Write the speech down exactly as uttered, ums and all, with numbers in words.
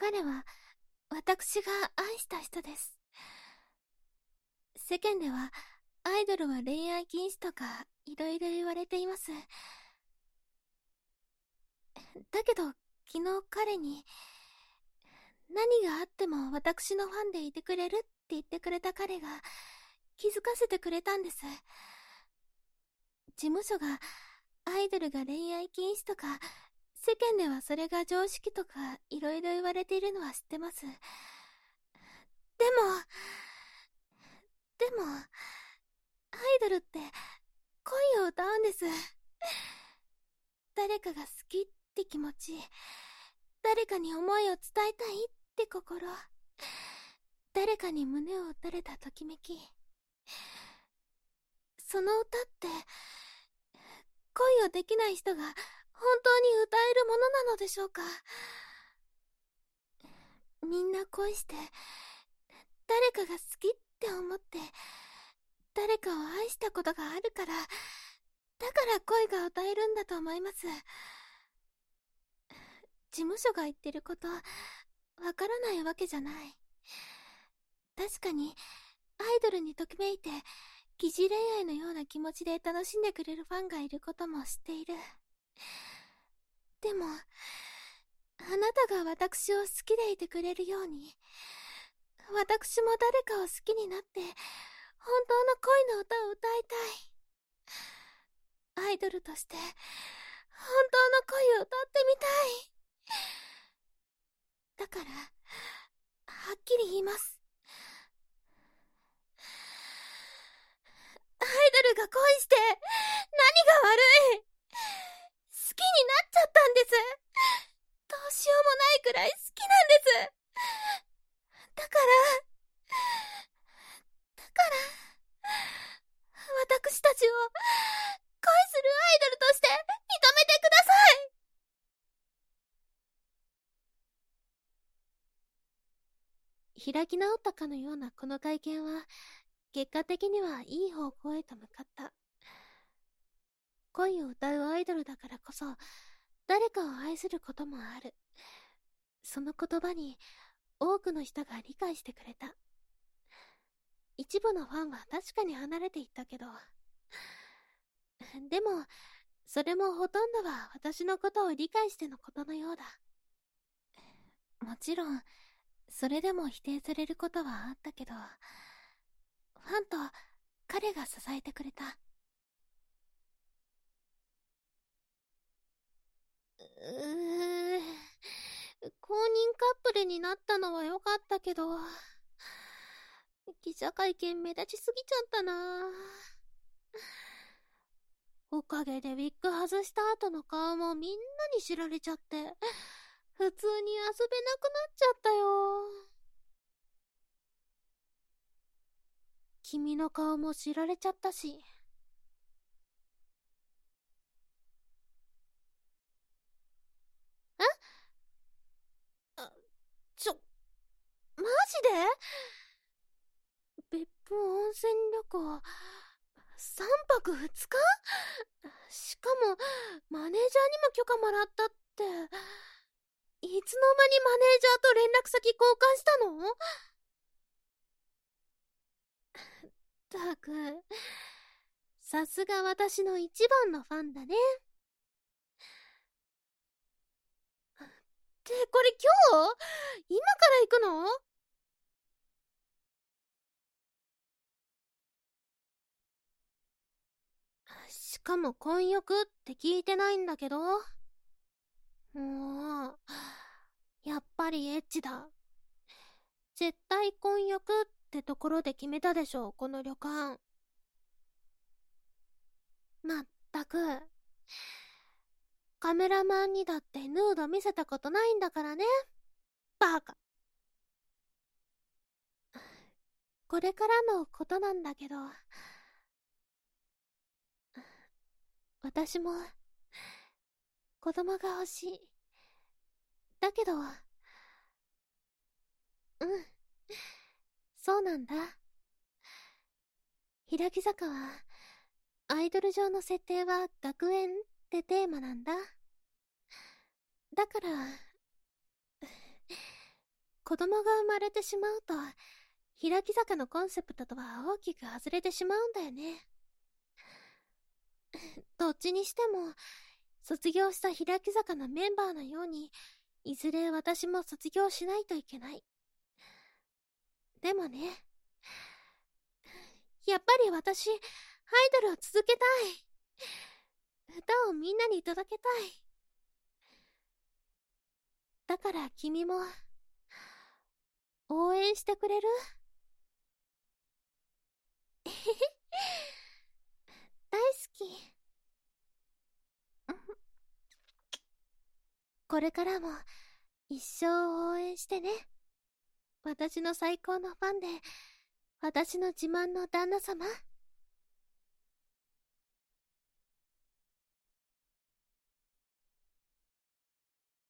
彼は私が愛した人です。世間ではアイドルは恋愛禁止とかいろいろ言われています。だけど昨日彼に、何があっても私のファンでいてくれるって言ってくれた彼が気づかせてくれたんです。事務所がアイドルが恋愛禁止とか、世間ではそれが常識とかいろいろ言われているのは知ってます。でもでもアイドルって恋を歌うんです。誰かが好きって気持ち、誰かに思いを伝えたいって心、誰かに胸を打たれたときめき、その歌って恋をできない人が本当に歌えるものなのでしょうか。みんな恋して誰かが好きって思って誰かを愛したことがあるから、だから恋が歌えるんだと思います。事務所が言ってることわからないわけじゃない。確かにアイドルにときめいて疑似恋愛のような気持ちで楽しんでくれるファンがいることも知っている。でもあなたが私を好きでいてくれるように、私も誰かを好きになって本当の恋の歌を歌いたい。アイドルとして本当の恋を歌ってみたい。だからはっきり言います。アイドルが恋して何が悪い。好きになっちゃったんです。どうしようもないくらい好きなんです。だからだから私たちを恋するアイドルとして認めてください。開き直ったかのようなこの会見は結果的にはいい方向へと向かった。恋を歌うアイドルだからこそ誰かを愛することもある。その言葉に多くの人が理解してくれた。一部のファンは確かに離れていったけど、でもそれもほとんどは私のことを理解してのことのようだ。もちろんそれでも否定されることはあったけど、ファンと彼が支えてくれた。うー公認カップルになったのは良かったけど、記者会見目立ちすぎちゃったな。おかげでウィッグ外した後の顔もみんなに知られちゃって、普通に遊べなくなっちゃったよ。君の顔も知られちゃったし。え？あ、ちょ、マジで？別府温泉旅行さんぱくふつか？しかもマネージャーにも許可もらったって、いつの間にマネージャーと連絡先交換したの？ったく、さすが私の一番のファンだね。ってこれ今日？今から行くの？しかも混浴って聞いてないんだけど。もうやっぱりエッチだ。絶対混浴ってところで決めたでしょ、この旅館。まったく、カメラマンにだってヌード見せたことないんだからね。バカ。これからのことなんだけど、私も子供が欲しい。だけど、うん、そうなんだ。欅坂はアイドル上の設定は学園ってテーマなんだ。だから子供が生まれてしまうと、開き坂のコンセプトとは大きく外れてしまうんだよね。どっちにしても、卒業した開き坂のメンバーのように、いずれ私も卒業しないといけない。でもね、やっぱり私、アイドルを続けたい。歌をみんなに届けたい。だから君も、応援してくれる？えへへ。大好き。これからも、一生応援してね。私の最高のファンで、私の自慢の旦那様。